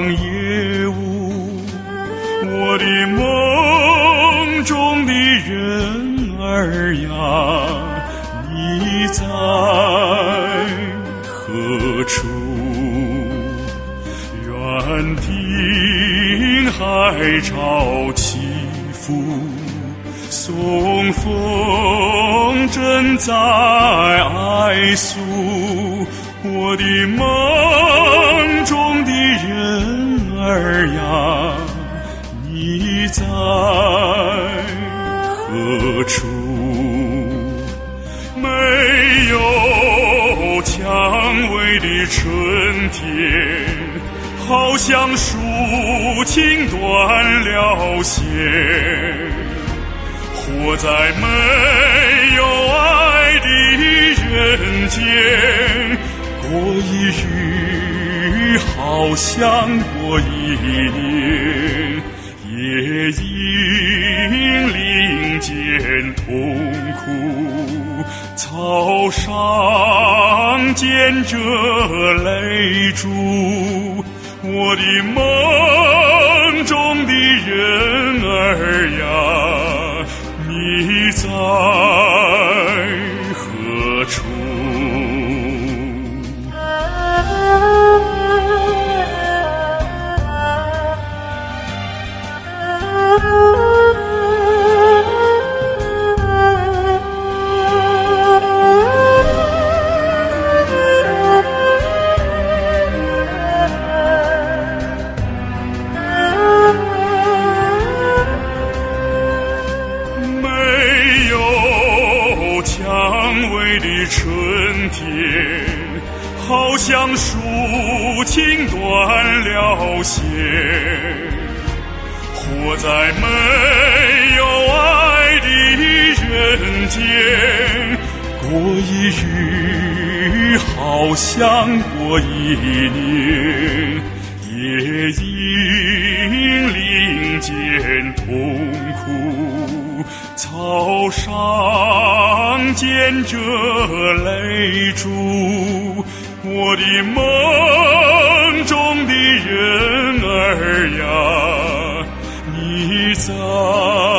夜雾，我的梦中的人儿呀，你在何处？愿听海潮起伏，送风筝在哀诉，我的梦中的人儿呀，你在何处？没有蔷薇的春天，好像抒情断了线，活在没有爱的人间，过一日好像过一年，也因林间痛苦，草上见着泪珠，我的梦中的人儿呀，你在何处？春天好像抒情断了线，活在没有爱的人间，过一日好像过一年，也因林间痛苦，草上见着泪珠，我的梦中的人儿呀，你在